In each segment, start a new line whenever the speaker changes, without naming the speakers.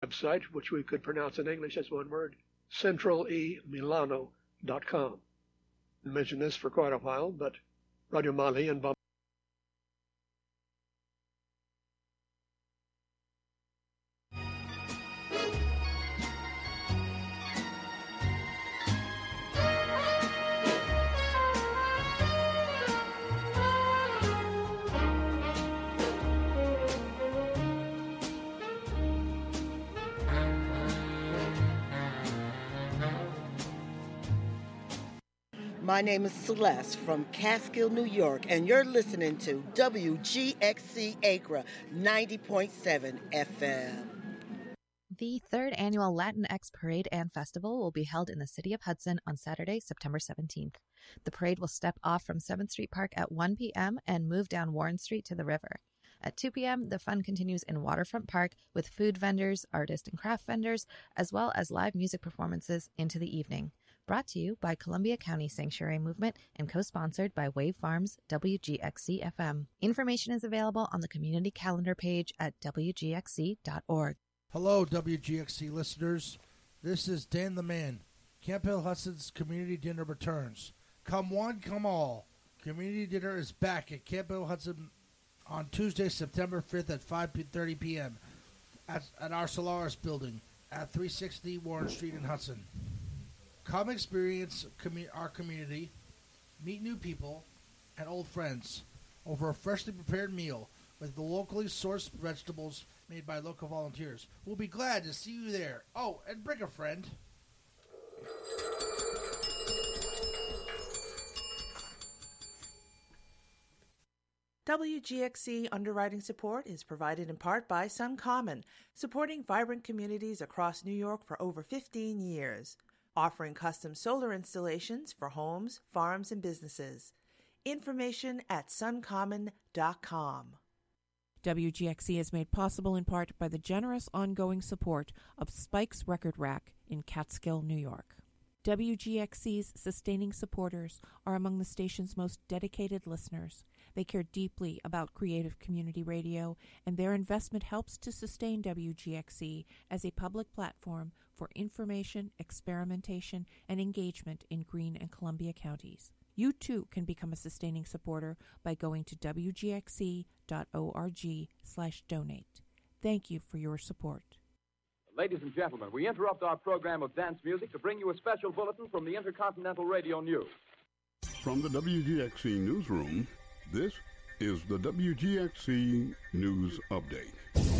website, which we could pronounce in English as one word, centralemilano.com. I mentioned this for quite a while, but Radio Mali and
My name is Celeste from Catskill, New York, and you're listening to WGXC Acra 90.7 FM.
The third annual Latinx Parade and Festival will be held in the city of Hudson on Saturday, September 17th. The parade will step off from 7th Street Park at 1 p.m. and move down Warren Street to the river. At 2 p.m., the fun continues in Waterfront Park with food vendors, artist and craft vendors, as well as live music performances into the evening. Brought to you by Columbia County Sanctuary Movement and co-sponsored by Wave Farms WGXC FM. Information is available on the community calendar page at wgxc.org.
Hello, WGXC listeners. This is Dan the Man. Camp Hill Hudson's Community Dinner returns. Come one, come all. Community Dinner is back at Camp Hill Hudson on Tuesday, September 5th at 5:30 p.m. at our Solaris building at 360 Warren Street in Hudson. Come experience our community, meet new people and old friends over a freshly prepared meal with the locally sourced vegetables made by local volunteers. We'll be glad to see you there. Oh, and bring a friend.
WGXC underwriting support is provided in part by SunCommon, supporting vibrant communities across New York for over 15 years. Offering custom solar installations for homes, farms, and businesses. Information at suncommon.com.
WGXC is made possible in part by the generous ongoing support of Spike's Record Rack in Catskill, New York. WGXC's sustaining supporters are among the station's most dedicated listeners. They care deeply about creative community radio, and their investment helps to sustain WGXC as a public platform for information, experimentation, and engagement in Greene and Columbia counties. You, too, can become a sustaining supporter by going to wgxc.org/donate. Thank you for your support.
Ladies and gentlemen, we interrupt our program of dance music to bring you a special bulletin from the Intercontinental Radio News.
From the WGXC newsroom, this is the WGXC News Update.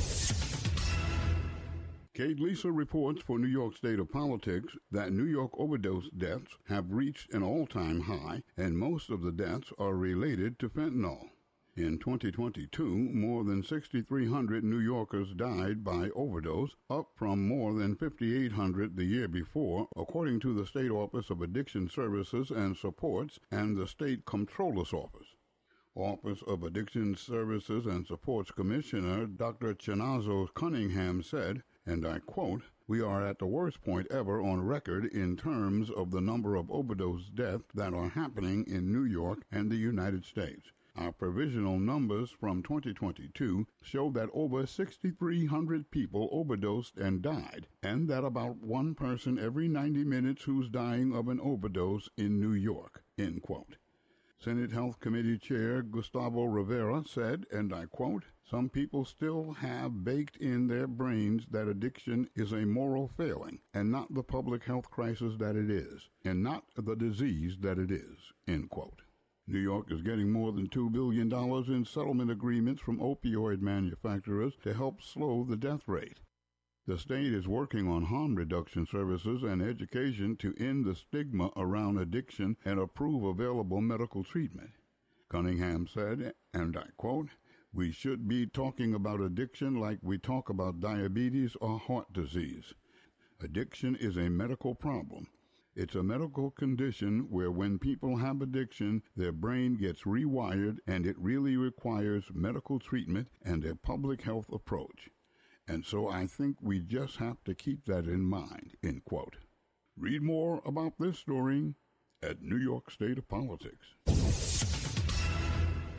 Kate Lisa reports for New York State of Politics that New York overdose deaths have reached an all-time high, and most of the deaths are related to fentanyl. In 2022, more than 6,300 New Yorkers died by overdose, up from more than 5,800 the year before, according to the State Office of Addiction Services and Supports and the State Comptroller's Office. Office of Addiction Services and Supports Commissioner Dr. Chinazo Cunningham said, and I quote, "We are at the worst point ever on record in terms of the number of overdose deaths that are happening in New York and the United States. Our provisional numbers from 2022 show that over 6,300 people overdosed and died, and that about one person every 90 minutes who's dying of an overdose in New York," end quote. Senate Health Committee Chair Gustavo Rivera said, and I quote, "Some people still have baked in their brains that addiction is a moral failing and not the public health crisis that it is, and not the disease that it is," end quote. New York is getting more than $2 billion in settlement agreements from opioid manufacturers to help slow the death rate. The state is working on harm reduction services and education to end the stigma around addiction and approve available medical treatment. Cunningham said, and I quote, "We should be talking about addiction like we talk about diabetes or heart disease. Addiction is a medical problem. It's a medical condition where when people have addiction, their brain gets rewired and it really requires medical treatment and a public health approach. And so I think we just have to keep that in mind," end quote. Read more about this story at New York State of Politics.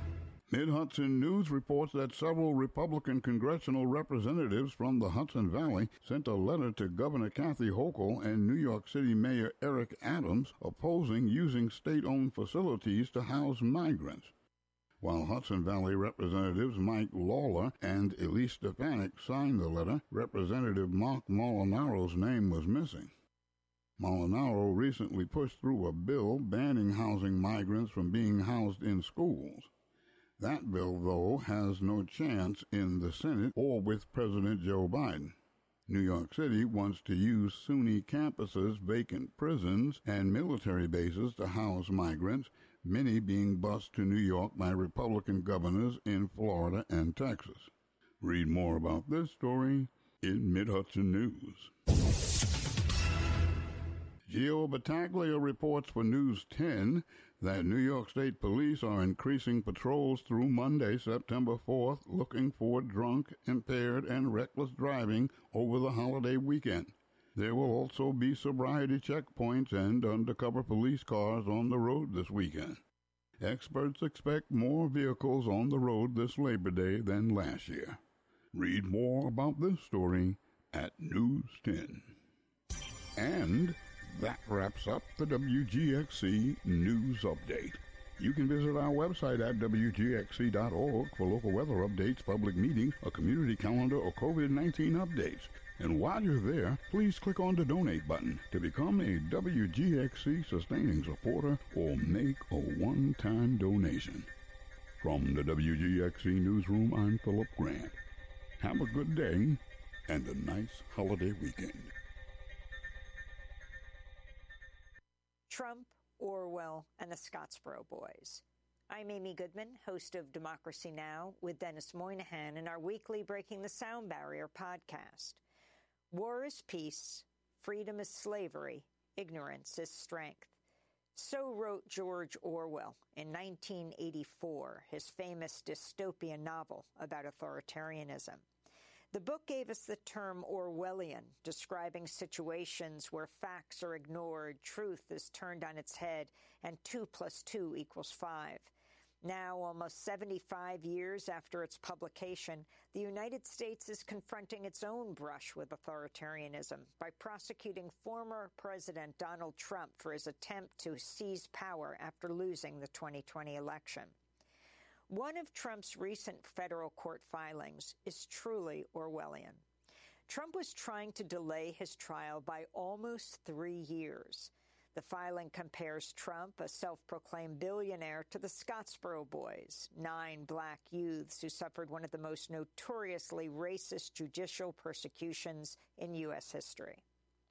Mid-Hudson News reports that several Republican congressional representatives from the Hudson Valley sent a letter to Governor Kathy Hochul and New York City Mayor Eric Adams opposing using state-owned facilities to house migrants. While Hudson Valley Representatives Mike Lawler and Elise Stefanik signed the letter, Representative Mark Molinaro's name was missing. Molinaro recently pushed through a bill banning housing migrants from being housed in schools. That bill, though, has no chance in the Senate or with President Joe Biden. New York City wants to use SUNY campuses, vacant prisons, and military bases to house migrants, many being bused to New York by Republican governors in Florida and Texas. Read more about this story in Mid-Hudson News. Gio Battaglia reports for News 10 that New York State Police are increasing patrols through Monday, September 4th, looking for drunk, impaired, and reckless driving over the holiday weekend. There will also be sobriety checkpoints and undercover police cars on the road this weekend. Experts expect more vehicles on the road this Labor Day than last year. Read more about this story at News 10. And that wraps up the WGXC News Update. You can visit our website at WGXC.org for local weather updates, public meetings, a community calendar, or COVID-19 updates. And while you're there, please click on the donate button to become a WGXC sustaining supporter or make a one-time donation. From the WGXC Newsroom, I'm Philip Grant. Have a good day and a nice holiday weekend.
Trump, Orwell, and the Scottsboro Boys. I'm Amy Goodman, host of Democracy Now! With Dennis Moynihan in our weekly Breaking the Sound Barrier podcast. War is peace, freedom is slavery, ignorance is strength. So wrote George Orwell in 1984, his famous dystopian novel about authoritarianism. The book gave us the term Orwellian, describing situations where facts are ignored, truth is turned on its head, and 2 + 2 = 5. Now, almost 75 years after its publication, the United States is confronting its own brush with authoritarianism by prosecuting former President Donald Trump for his attempt to seize power after losing the 2020 election. One of Trump's recent federal court filings is truly Orwellian. Trump was trying to delay his trial by almost 3 years. The filing compares Trump, a self-proclaimed billionaire, to the Scottsboro Boys, 9 black youths who suffered one of the most notoriously racist judicial persecutions in U.S. history.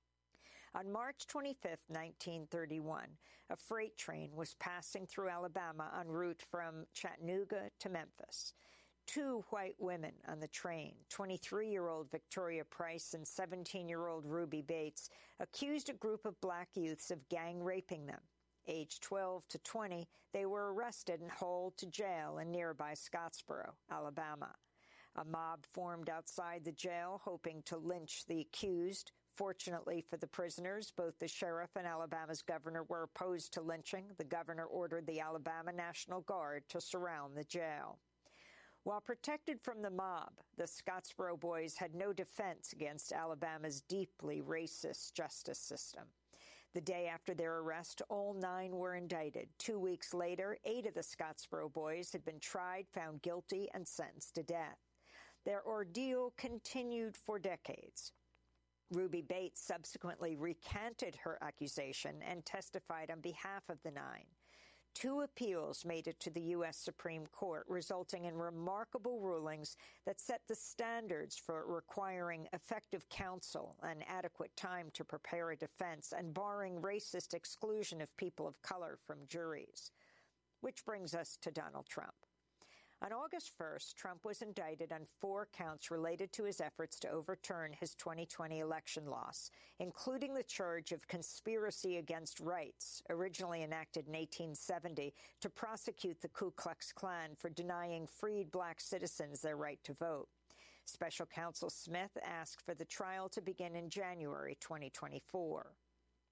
On March 25, 1931, a freight train was passing through Alabama en route from Chattanooga to Memphis. 2 white women on the train, 23-year-old Victoria Price and 17-year-old Ruby Bates, accused a group of black youths of gang raping them. Aged 12 to 20, they were arrested and hauled to jail in nearby Scottsboro, Alabama. A mob formed outside the jail, hoping to lynch the accused. Fortunately for the prisoners, both the sheriff and Alabama's governor were opposed to lynching. The governor ordered the Alabama National Guard to surround the jail. While protected from the mob, the Scottsboro Boys had no defense against Alabama's deeply racist justice system. The day after their arrest, all 9 were indicted. 2 weeks later, 8 of the Scottsboro Boys had been tried, found guilty, and sentenced to death. Their ordeal continued for decades. Ruby Bates subsequently recanted her accusation and testified on behalf of the 9. 2 appeals made it to the U.S. Supreme Court, resulting in remarkable rulings that set the standards for requiring effective counsel and adequate time to prepare a defense and barring racist exclusion of people of color from juries. Which brings us to Donald Trump. On August 1st, Trump was indicted on 4 counts related to his efforts to overturn his 2020 election loss, including the charge of conspiracy against rights, originally enacted in 1870 to prosecute the Ku Klux Klan for denying freed black citizens their right to vote. Special Counsel Smith asked for the trial to begin in January 2024.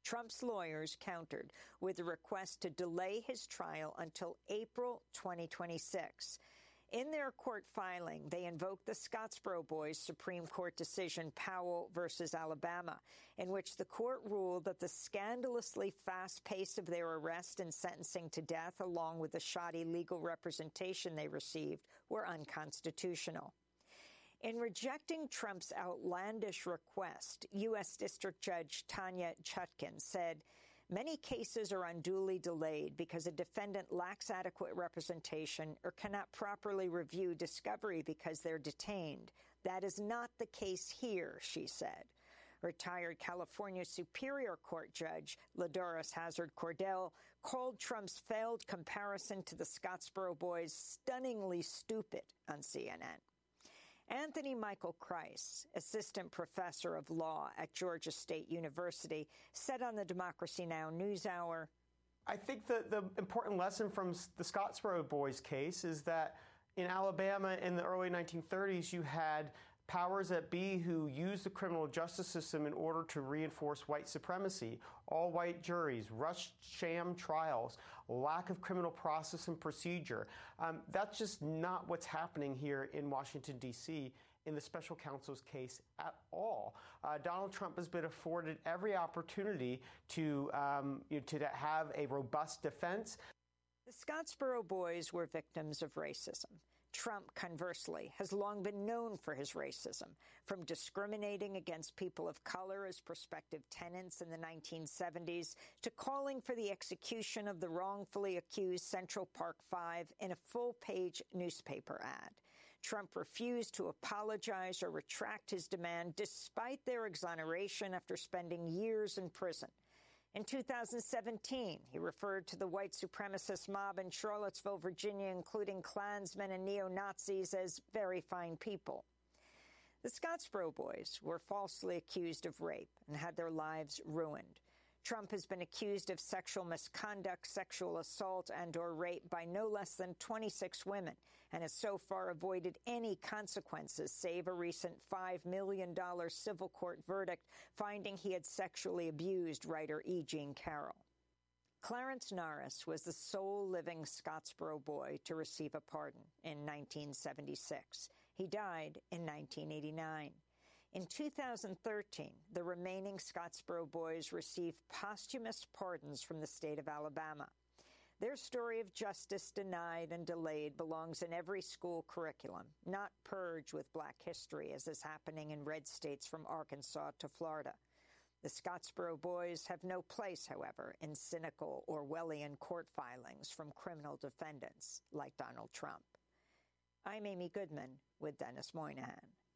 Trump's lawyers countered with a request to delay his trial until April 2026. In their court filing, they invoked the Scottsboro Boys' Supreme Court decision Powell versus Alabama, in which the court ruled that the scandalously fast pace of their arrest and sentencing to death, along with the shoddy legal representation they received, were unconstitutional. In rejecting Trump's outlandish request, U.S. District Judge Tanya Chutkan said, "Many cases are unduly delayed because a defendant lacks adequate representation or cannot properly review discovery because they're detained. That is not the case here," she said. Retired California Superior Court Judge Ladoris Hazard Cordell called Trump's failed comparison to the Scottsboro Boys stunningly stupid on CNN. Anthony Michael Kreis, assistant professor of law at Georgia State University, said on the Democracy Now! NewsHour,
I think the important lesson from the Scottsboro Boys case is that in Alabama in the early 1930s, you had powers that be who used the criminal justice system in order to reinforce white supremacy. All white juries, rushed sham trials, lack of criminal process and procedure. That's just not what's happening here in Washington, D.C. in the special counsel's case at all. Donald Trump has been afforded every opportunity to have a robust defense.
The Scottsboro Boys were victims of racism. Trump, conversely, has long been known for his racism, from discriminating against people of color as prospective tenants in the 1970s to calling for the execution of the wrongfully accused Central Park Five in a full-page newspaper ad. Trump refused to apologize or retract his demand despite their exoneration after spending years in prison. In 2017, he referred to the white supremacist mob in Charlottesville, Virginia, including Klansmen and neo-Nazis, as very fine people. The Scottsboro Boys were falsely accused of rape and had their lives ruined. Trump has been accused of sexual misconduct, sexual assault, and/or rape by no less than 26 women, and has so far avoided any consequences, save a recent $5 million civil court verdict finding he had sexually abused writer E. Jean Carroll. Clarence Norris was the sole living Scottsboro boy to receive a pardon in 1976. He died in 1989. In 2013, the remaining Scottsboro Boys received posthumous pardons from the state of Alabama. Their story of justice denied and delayed belongs in every school curriculum, not purged with Black history, as is happening in red states from Arkansas to Florida. The Scottsboro Boys have no place, however, in cynical Orwellian court filings from criminal defendants like Donald Trump. I'm Amy Goodman with Dennis Moynihan.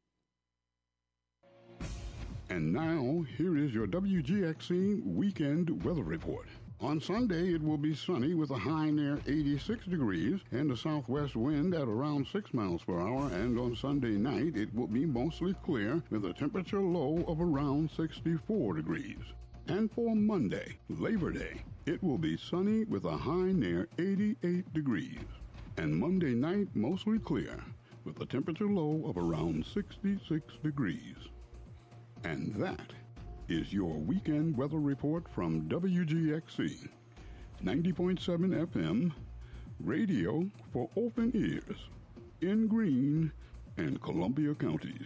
And now, here is your WGXC Weekend Weather Report. On Sunday, it will be sunny with a high near 86 degrees and a southwest wind at around 6 miles per hour. And on Sunday night, it will be mostly clear with a temperature low of around 64 degrees. And for Monday, Labor Day, it will be sunny with a high near 88 degrees. And Monday night, mostly clear with a temperature low of around 66 degrees. And that is your weekend weather report from WGXC 90.7 FM, radio for open ears in Greene and Columbia counties.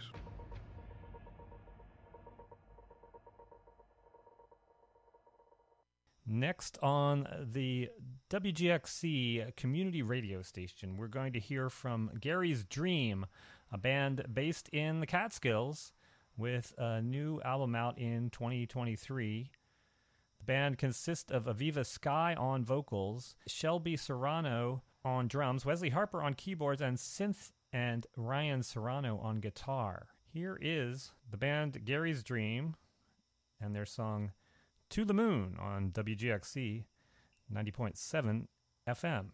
Next on the WGXC community radio station, we're going to hear from Gary's Dream, a band based in the Catskills with a new album out in 2023. The band consists of Aviva Sky on vocals, Shelby Serrano on drums, Wesley Harper on keyboards and synth, and Ryan Serrano on guitar. Here is the band Gary's Dream and their song To the Moon on WGXC 90.7 FM.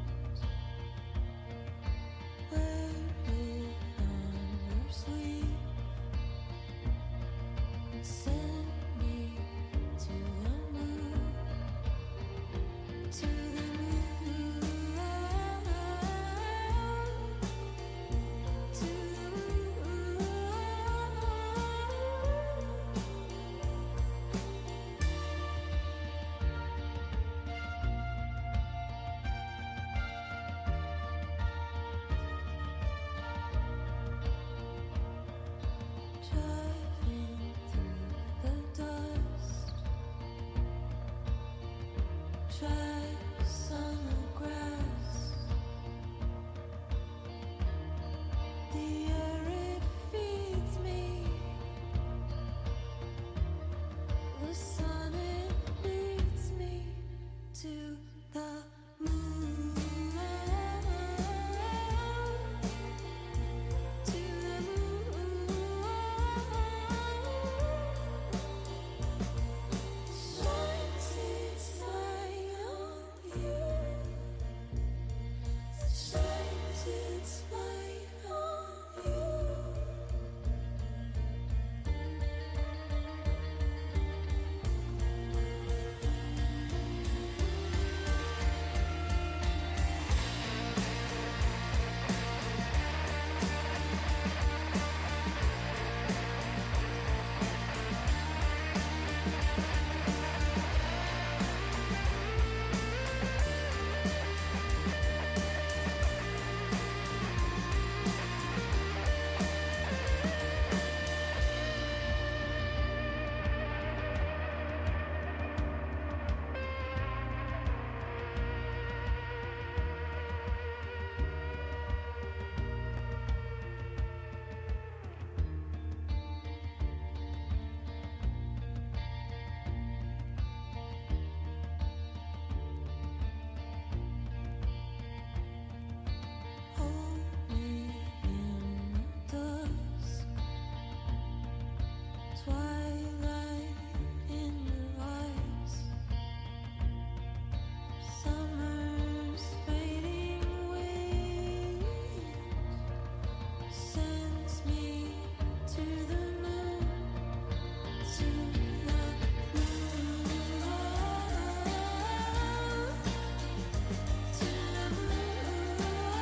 Sleep. tracks on the grass. The air it feeds me. The sun it leads me to the moon. To the moon. Shines its light on you. Shines its light on you. Hold me in the dusk, twilight in your eyes, summer's fading wind sends me to the moon, to the moon, to the moon.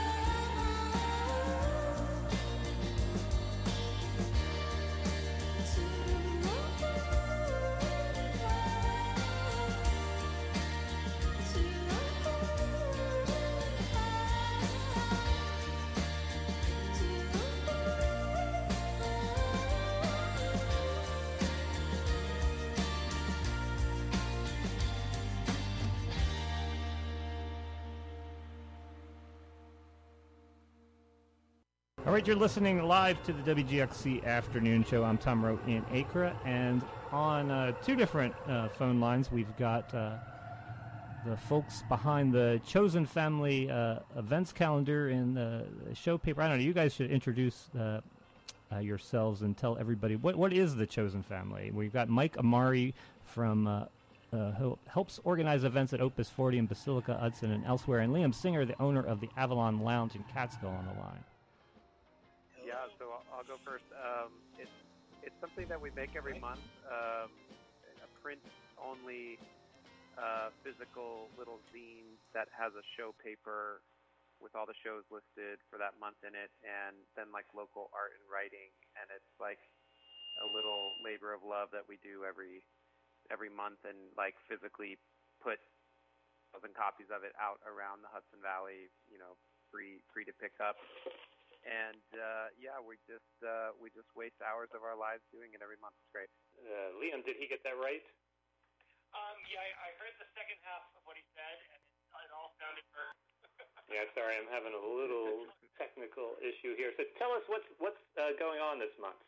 All right, you're listening live to the WGXC Afternoon Show. I'm Tom Rowe in Acre, and on two different phone lines, we've got the folks behind the Chosen Family events calendar and the show paper. I don't know, you guys should introduce yourselves and tell everybody, what is the Chosen Family? We've got Mike Amari from who helps organize events at Opus 40 in Basilica, Hudson, and elsewhere, and Liam Singer, the owner of the Avalon Lounge in Catskill, on the line.
Yeah, so I'll go first. It's something that we make every month, a print-only physical little zine that has a show paper with all the shows listed for that month in it, and then like local art and writing, and it's like a little labor of love that we do every month, and like physically put 1,000 copies of it out around the Hudson Valley, free to pick up. And we just waste hours of our lives doing it every month. It's great.
Liam, did he get that right?
Yeah, I heard the second half of what he said, and it all sounded perfect.
Yeah, sorry, I'm having a little technical issue here. So tell us what's going on this month.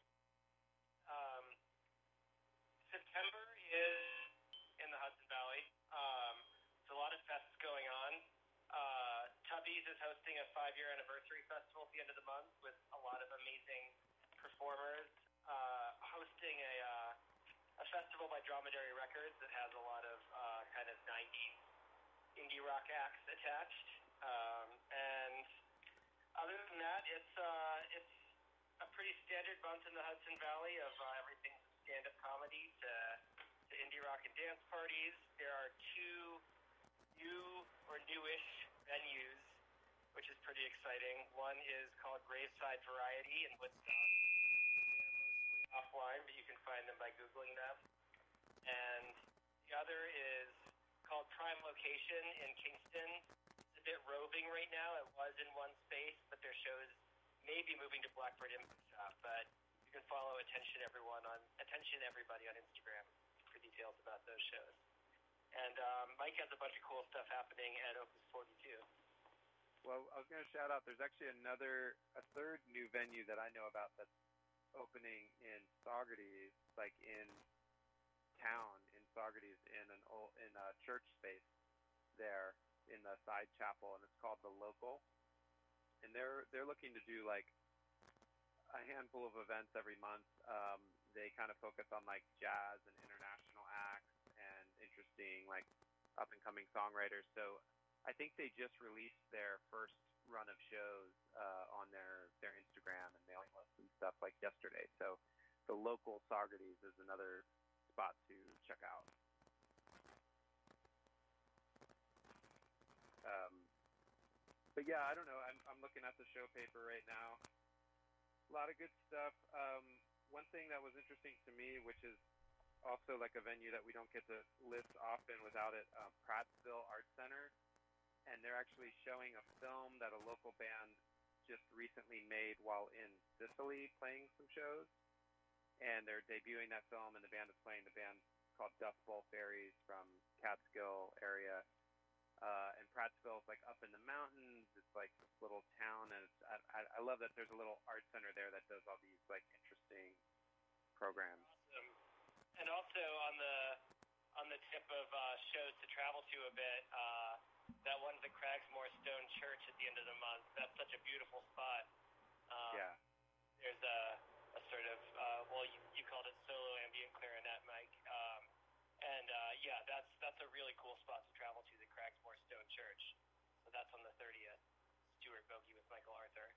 September is in the Hudson Valley. There's a lot of fests going on. Tubby's is hosting a 5-year anniversary festival at the end of the month with a lot of amazing performers. Hosting a festival by Dromedary Records that has a lot of kind of 90s indie rock acts attached. And other than that, it's a pretty standard month in the Hudson Valley of everything from stand-up comedy to indie rock and dance parties. There are 2 new or newish venues, which is pretty exciting. One is called Graveside Variety in Woodstock. They are mostly offline, but you can find them by Googling them. And the other is called Prime Location in Kingston. It's a bit roving right now. It was in one space, but their shows may be moving to Blackbird Info Shop. But you can follow Attention Everybody on Instagram for details about those shows. And Mike has a bunch of cool stuff happening at Opus 42.
Well, I was going to shout out. There's actually a third new venue that I know about that's opening in Saugerties, like in town in Saugerties, in a church space there in the side chapel, and it's called The Local. And they're looking to do like a handful of events every month. They kind of focus on like jazz and international acts and interesting like up and coming songwriters. So I think they just released their first run of shows on their Instagram and mailing lists and stuff like yesterday. So The Local Saugerties is another spot to check out. But yeah, I don't know. I'm looking at the show paper right now. A lot of good stuff. One thing that was interesting to me, which is also like a venue that we don't get to list often without it, Prattsville Arts Center. And they're actually showing a film that a local band just recently made while in Sicily playing some shows. And they're debuting that film, and the band is playing. The band called Dust Bowl Fairies from Catskill area. And Prattsville is like up in the mountains. It's like this little town, and I love that there's a little art center there that does all these like interesting programs.
Awesome. And also on the tip of shows to travel to a bit, that one's the Cragsmore Stone Church at the end of the month. That's such a beautiful spot.
Yeah.
There's a sort of, you called it solo ambient clarinet, Mike. Yeah, that's a really cool spot to travel to, the Cragsmore Stone Church. So that's on the 30th. Stuart Bogey with Michael Arthur.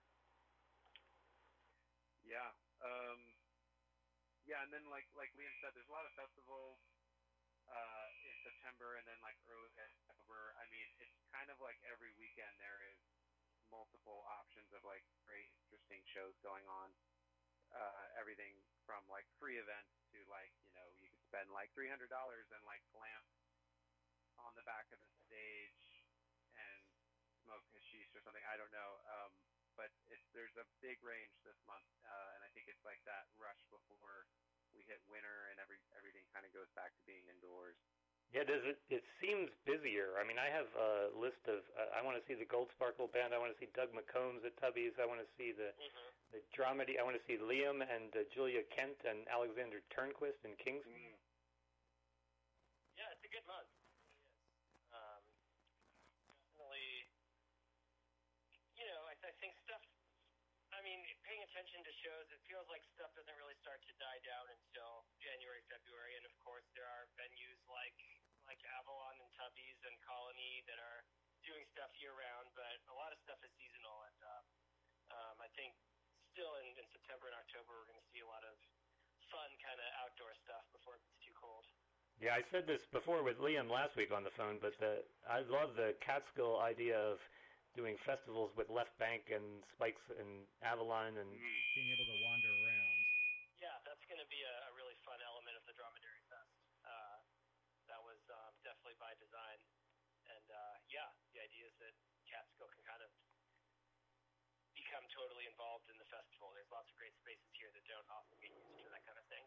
Yeah. Yeah, and then like Liam said, there's a lot of festivals in September and then like early October. I mean, it's kind of like every weekend there is multiple options of like great, interesting shows going on. Everything from like free events to like, you know, you could spend like $300 and like glamp on the back of the stage and smoke hashish or something. I don't know. But there's a big range this month, and I think it's like that rush before we hit winter and everything kind of goes back to being indoors.
Yeah, it seems busier. I mean, I have a list of, I want to see the Gold Sparkle Band, I want to see Doug McCombs at Tubby's, I want to see the Dramedy, I want to see Liam and Julia Kent and Alexander Turnquist in Kingston.
Yeah, it's a good month. It is. Definitely, you know, I think stuff, I mean, paying attention to shows, it feels like stuff doesn't really start to die down until January, February, and of course there are venues like Avalon and Tubby's and Colony that are doing stuff year-round, but a lot of stuff is seasonal, and I think still in September and October we're going to see a lot of fun kind of outdoor stuff before it gets too cold.
Yeah, I said this before with Liam last week on the phone, but I love the Catskill idea of doing festivals with Left Bank and Spikes and Avalon and
being able to wander around.
Yeah, that's going to be a really fun element of the Dromedary Fest. That was definitely by design. And yeah, the idea is that Catskill can kind of become totally involved in the festival. There's lots of great spaces here that don't often get used for that kind of thing.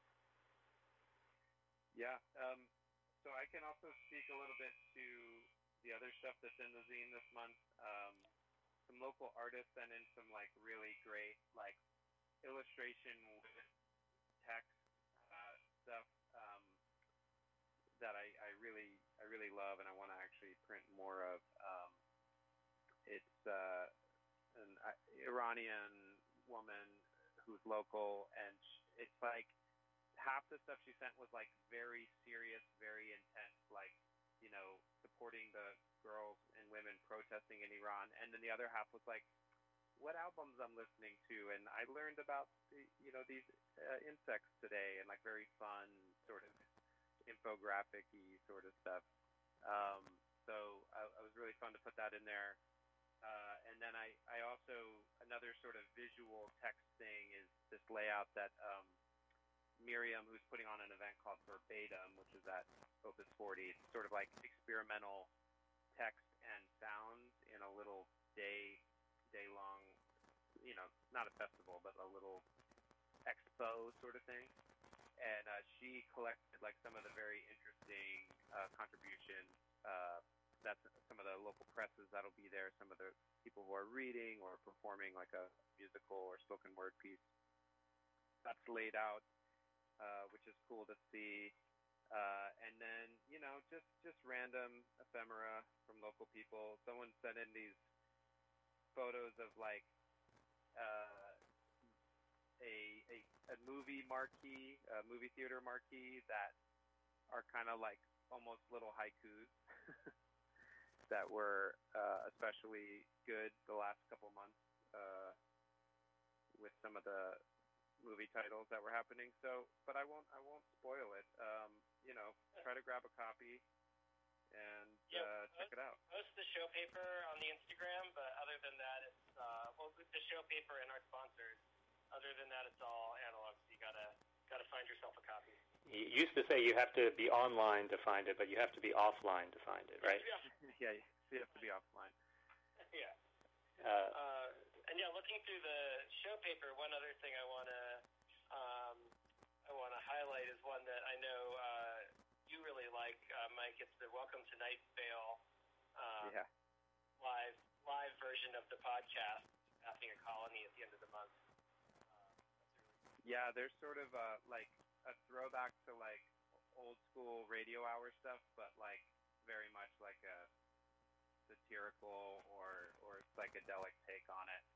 Yeah. So I can also speak a little bit to the other stuff that's in the zine this month. Some local artists sent in some like really great like illustration with text stuff that I really love, and I want to actually print more of. It's an Iranian woman who's local, and it's like half the stuff she sent was like very serious, very intense, like, you know, supporting the girls and women protesting in Iran, and then the other half was like, what albums I'm listening to, and I learned about these insects today, and like very fun sort of infographic-y sort of stuff. So it was really fun to put that in there. And then I also, another sort of visual text thing is this layout that Miriam, who's putting on an event called Verbatim, which is at Opus 40, it's sort of like experimental text and sounds in a little day-long, you know, not a festival, but a little expo sort of thing. and she collected like some of the very interesting contributions. That's some of the local presses that'll be there, some of the people who are reading or performing like a musical or spoken word piece. That's laid out, which is cool to see. And then, just random ephemera from local people. Someone sent in these photos of like a movie marquee, a movie theater marquee that are kind of like almost little haikus that were especially good the last couple months with some of the movie titles that were happening. So, but I won't spoil it. Try to grab a copy and check it out.
Post the show paper on the Instagram, but other than that, it's the show paper and our sponsors. Other than that, it's all analog. So you gotta find yourself a copy.
You used to say you have to be online to find it, but you have to be offline to find it, right?
Yeah, you have to be offline.
Yeah. And looking through the show paper, one other thing I wanna highlight is one that I know you really like, Mike. It's the Welcome to Night Vale live version of the podcast, Passing a Colony at the end of the month.
Yeah, there's sort of like a throwback to like old school radio hour stuff, but like very much like a satirical or psychedelic take on it.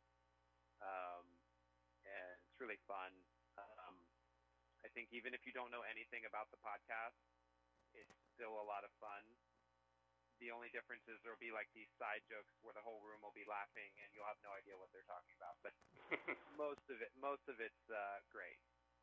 And it's really fun. I think even if you don't know anything about the podcast, it's still a lot of fun. The only difference is there'll be like these side jokes where the whole room will be laughing and you'll have no idea what they're talking about. But most of it's great.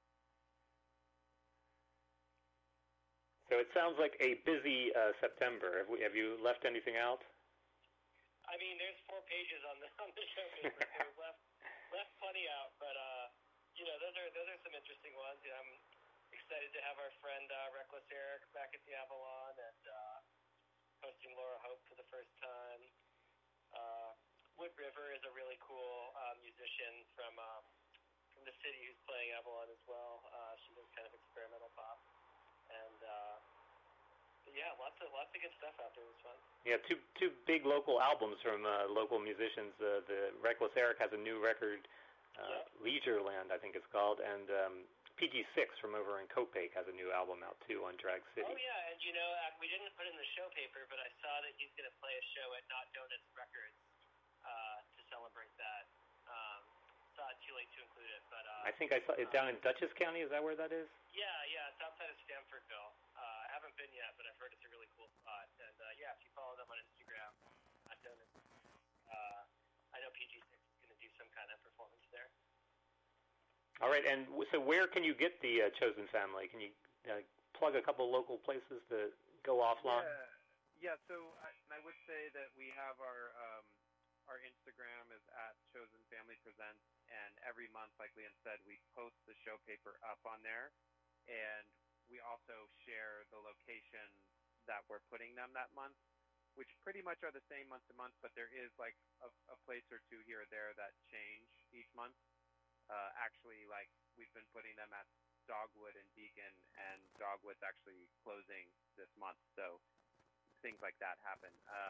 So it sounds like a busy September. Have you left anything out?
I mean, there's 4 pages on the show paper, so we've left plenty out. But those are some interesting ones. I'm excited to have our friend Reckless Eric back at the Avalon and hosting Laura Hope for the first time. Wood River is a really cool musician from the city who's playing Avalon as well. She does kind of experimental pop, and lots of good stuff out there. It was fun.
Yeah, two big local albums from local musicians. The Reckless Eric has a new record, Leisureland, I think it's called, and PG6 from over in Copac has a new album out too on Drag City.
Oh yeah, and we didn't put it in the show paper, but I saw that he's going to play a show at Not Donuts Records to celebrate that. Thought too late to include it, but
I think I saw it down in Dutchess County. Is that where that is?
Yeah, it's outside of Stamfordville. I haven't been yet, but I've heard it's a really cool spot. And if you follow them on Instagram, Not Donuts, I know PG6 is going to do some kind of performance there.
All right, and so where can you get the Chosen Family? Can you plug a couple local places to go offline?
Yeah. So I would say that we have our Instagram is at Chosen Family Presents, and every month, like Liam said, we post the show paper up on there, and we also share the location that we're putting them that month, which pretty much are the same month to month, but there is like a place or two here or there that change each month. Actually, like we've been putting them at Dogwood and Beacon, and Dogwood's actually closing this month, so things like that happen.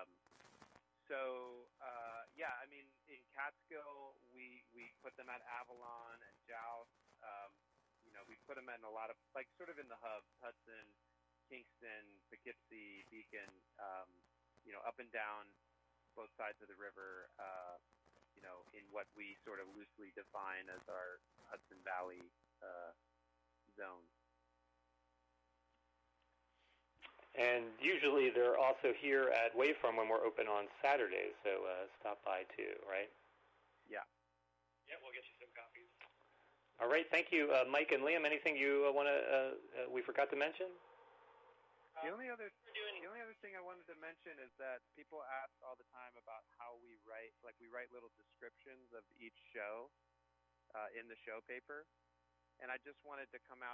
I mean, in Catskill, we put them at Avalon and Joust. We put them in a lot of, like, sort of in the hubs, Hudson, Kingston, Poughkeepsie, Beacon, up and down both sides of the river, in what we sort of loosely define as our Hudson Valley zone.
And usually they're also here at Waveform when we're open on Saturdays, so stop by too, right?
Yeah.
Yeah, we'll get you some copies.
All right, thank you, Mike and Liam. Anything you want to we forgot to mention?
The only other thing I wanted to mention is that people ask all the time about how we write. Like, we write little descriptions of each show in the show paper, and I just wanted to come out